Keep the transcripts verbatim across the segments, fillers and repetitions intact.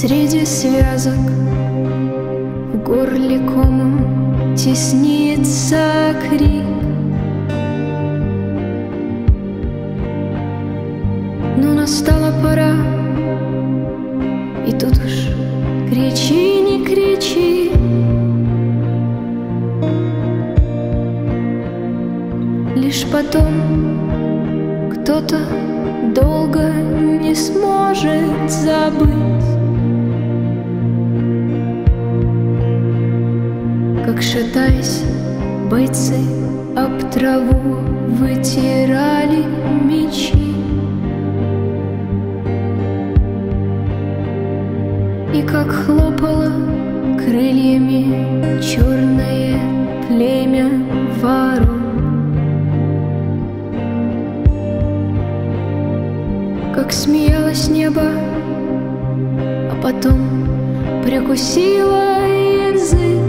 Среди связок в горле комом теснится крик. Но настала пора, и тут уж кричи, не кричи. Лишь потом кто-то долго не сможет забыть, как, шатаясь, бойцы об траву вытирали мечи. И как хлопало крыльями черное племя ворон, как смеялось небо, а потом прикусило язык.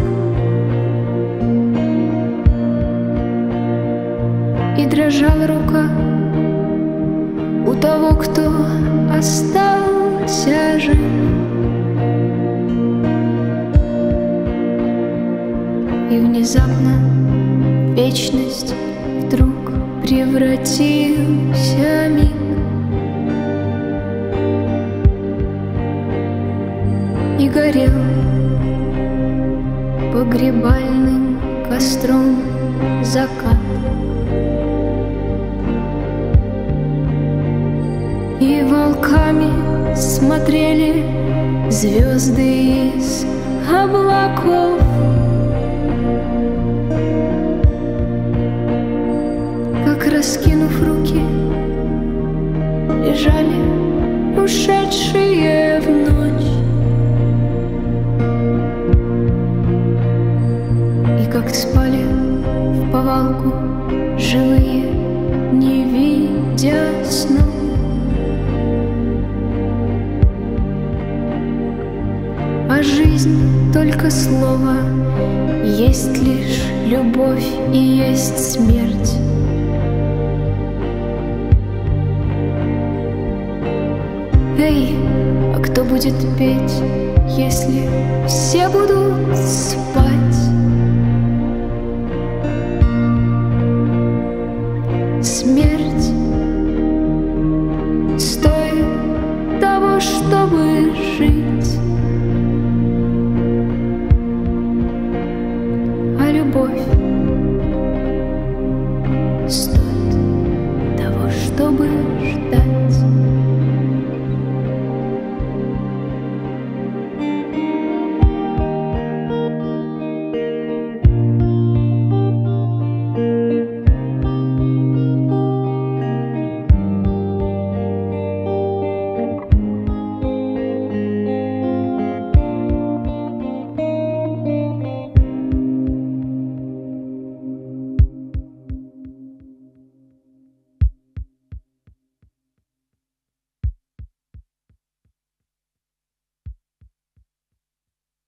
И дрожала рука у того, кто остался жив. И внезапно вечность вдруг превратился миг. И горел погребальным костром закат. И волками смотрели звезды из облаков. Как, раскинув руки, лежали ушедшие в ночь. И как спали вповалку живые, не видя снов. А жизнь только слово, есть лишь любовь и есть смерть. Эй, а кто будет петь, если все будут спать? Смерть стоит того, чтобы жить, а любовь стоит того, чтобы